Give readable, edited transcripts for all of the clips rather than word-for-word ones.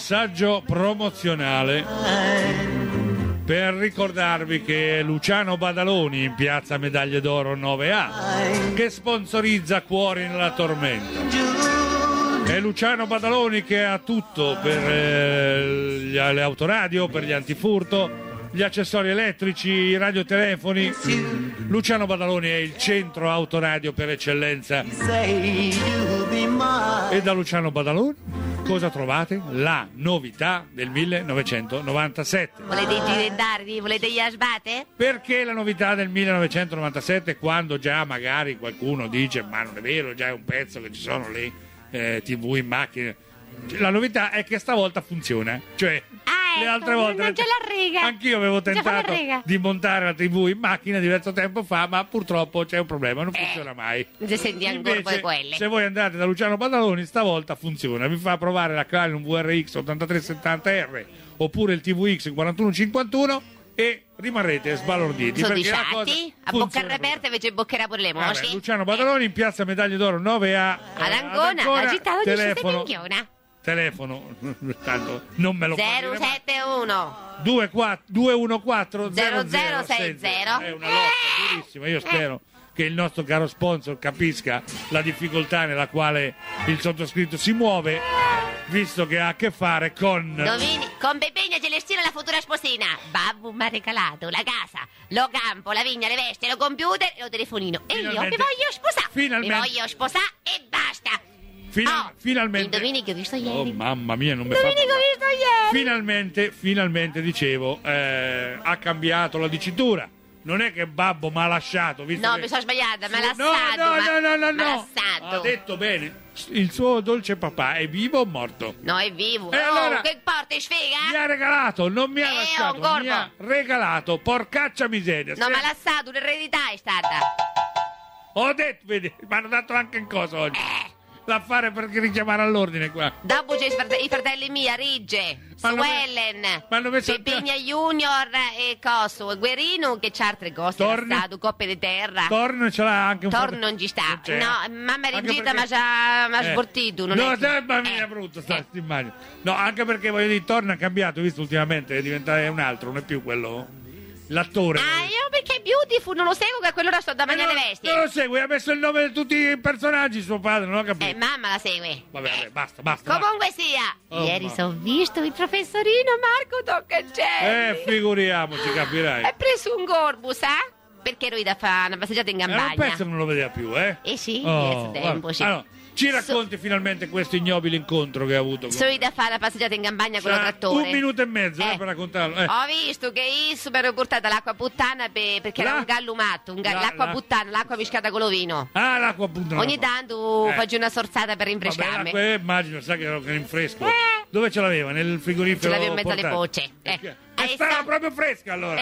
messaggio promozionale per ricordarvi che Luciano Badaloni in piazza Medaglie d'Oro 9A, che sponsorizza Cuori nella Tormenta. È Luciano Badaloni che ha tutto per le autoradio, per gli antifurto, gli accessori elettrici, i radiotelefoni. Luciano Badaloni è il centro autoradio per eccellenza. E da Luciano Badaloni cosa trovate? La novità del 1997. Volete i girendardi? Volete gli asbate? Perché la novità del 1997, quando già magari qualcuno dice ma non è vero, già è un pezzo che ci sono lì TV in macchina. La novità è che stavolta funziona, cioè le altre volte non c'è la riga. Anch'io avevo tentato di montare la TV in macchina diverso tempo fa, ma purtroppo c'è un problema, non funziona mai. Invece, se voi andate da Luciano Badaloni, stavolta funziona. Vi fa provare la Clarion VRX 8370R oppure il TVX 4151 e rimarrete sbalorditi. Soddisfatti? A bocca aperta invece boccherà pure le mosche. Luciano Badaloni in piazza Medaglie d'Oro 9A ad Ancona, agitato di telefono, tanto non me lo 071 214 0060. È una lotta durissima. Io spero che il nostro caro sponsor capisca la difficoltà nella quale il sottoscritto si muove, visto che ha a che fare con Bebegna Celestina, la futura sposina. Babbo mi ha regalato la casa, lo campo, la vigna, le vesti, lo computer e lo telefonino. E io mi voglio sposare. Mi voglio sposare e basta. Finalmente. Indovini che ho visto ieri. Oh mamma mia, non mi fa. Indovini che ho visto ieri. Finalmente dicevo, ha cambiato la dicitura. Non è che babbo mi ha lasciato, visto no, che... mi sono sbagliata, mi ha lasciato. No. Ha detto bene. Il suo dolce papà è vivo o morto? No, è vivo. Allora, che porta sfega? Mi ha regalato, non mi ha lasciato, mi ha regalato, porcaccia miseria. No, mi ha lasciato, un'eredità è stata. Ho detto, vedi, mi hanno dato anche in cosa oggi. L'affare per richiamare all'ordine qua. Dopo c'è i fratelli mia, Rigge, Suellen, Pepegna Junior e Coso, Guerino che c'ha altre cose, stato coppe di terra. Torno ce l'ha anche un Torno non ci sta. No, mamma Rigita ma ha sbortito. Non no, mamma mia, brutto sta immagine. No, anche perché voglio dire, Torno ha cambiato, visto ultimamente, è diventato un altro, non è più quello. L'attore. Io perché Beautiful non lo seguo, che a quell'ora sto da mangiare le vesti. Non lo segui, ha messo il nome di tutti i personaggi, suo padre, non ho capito. Mamma la segue. Vabbè, basta. Comunque sia, ieri sono visto il professorino Marco Toccacelli. Figuriamoci, capirai. Hai preso un gorbo, sa? Perché ero da fare una passeggiata in campagna. Un pezzo non lo vedeva più, sì, diverso tempo, sì. Allora, ci racconti finalmente questo ignobile incontro che ha avuto? Sono da fare la passeggiata in campagna con lo trattore. 1 minuto e mezzo per raccontarlo. Ho visto che io mi ero portata l'acqua puttana perché era un gallo matto. L'acqua puttana, l'acqua mischiata con l'ovino. L'acqua puttana. Ogni tanto faccio una sorzata per rinfrescarmi. Immagino, sa che ero in fresco. Dove ce l'aveva? Nel frigorifero? Ce l'avevo in mezzo alle bocce. Stava proprio fresca allora.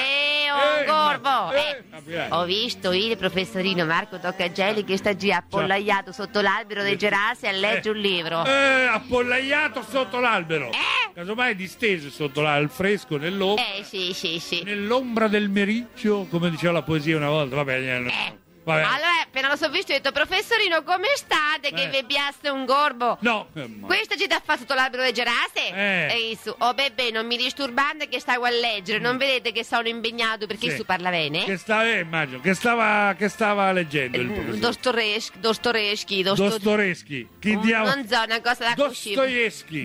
Gorbo. Ho visto il professorino Marco Toccacelli che sta già appollaiato sotto l'albero dei Gerasi a leggere un libro. Appollaiato sotto l'albero. Casomai disteso sotto il fresco nell'ombra. Sì. Nell'ombra del meriggio, come diceva la poesia una volta. Vabbè. Allora, appena lo so visto, ho detto, professorino, come state? Che vi piace un gorbo? No. Questo ci dà fatto sotto l'albero delle Gerase? E su, bebè, non mi disturbate che stavo a leggere. Non vedete che sono impegnato perché su parla bene? Che stava, immagino, che stava leggendo il professore. Dostoevsky. Chi diavolo? Non so, una cosa da Dostoevsky.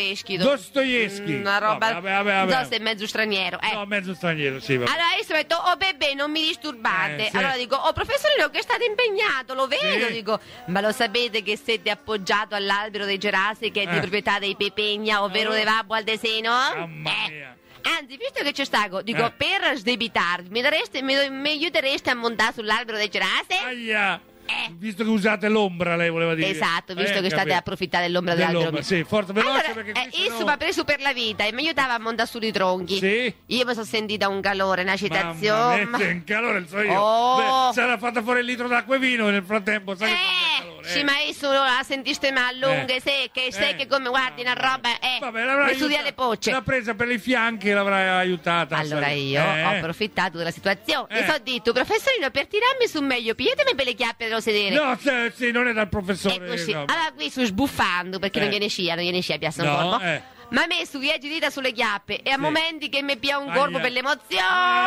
Una roba. Vabbè. Non so se è mezzo straniero. No, mezzo straniero, sì. Vabbè. Allora io ho detto, bebè, non mi disturbate. Allora dico, professore, che state impegnato, lo vedo, dico, ma lo sapete che siete appoggiato all'albero dei Gerasi che è di proprietà dei Pepegna, ovvero dei Babbo al Deseno? Mamma mia. Anzi, visto che c'è stato, dico, per sdebitarvi, mi aiutereste a montare sull'albero dei Gerasi? Visto che usate l'ombra, lei voleva dire. Esatto, visto che state approfittando dell'ombra dell'albero. Sì, forza, veloce, allora, perché Isso va preso per la vita e mi aiutava a montare su i tronchi. Sì. Io mi sono sentita un calore, una citazione. Un calore, so io. Sarà fatta fuori il litro d'acqua e vino nel frattempo, sai che fa calore. Sì, ma io la sentiste ma lunghe, secche come guardi una roba. Mi studia le pocce. L'ha presa per i fianchi e l'avrai aiutata. Allora io ho approfittato della situazione e so detto, professorino, per tirarmi su meglio, pigliatemi per le chiappe dello sedere. No, sì, non è dal professore. Ecco sì. Allora qui sto sbuffando perché non gliene scia, Piazza Gorbo. mi ha messo 10 dita sulle chiappe e a momenti che mi pia un corpo per l'emozione.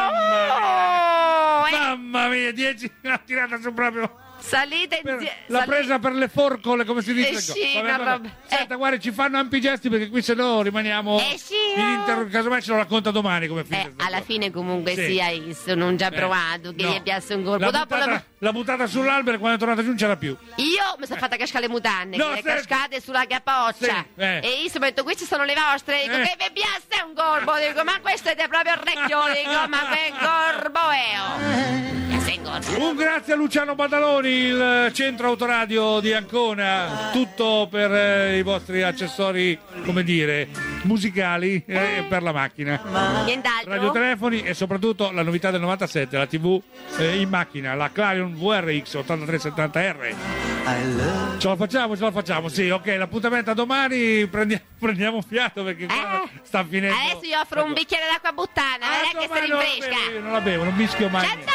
Mamma mia, 10 l'ha tirata su proprio. Salite insieme. L'ha presa per le forcole, come si dice. Sì, vabbè. Senta, guarda, ci fanno ampi gesti perché qui se no rimaniamo casomai ce lo racconta domani come finisce. Alla fine comunque sia non già provato che gli piace un colpo. L'ha buttata sull'albero e quando è tornata giù non c'era più. Io mi sono fatta cascare le mutande, le cascate sulla capoccia. E io mi ho detto, queste sono le vostre. Dico, che vi piace un colpo? Dico, ma questo è proprio il recchio. Dico, ma che corpo è? Un grazie a Luciano Badaloni, il centro autoradio di Ancona, tutto per i vostri accessori, come dire, musicali per la macchina. Nient'altro. Radiotelefoni e soprattutto la novità del 97, la TV in macchina, la Clarion VRX 8370R. Ce la facciamo, sì, ok, l'appuntamento a domani, prendiamo fiato perché sta finendo. Adesso io offro un bicchiere d'acqua buttana, vedrai che si rinfresca. Non la bevo, non mischio mai.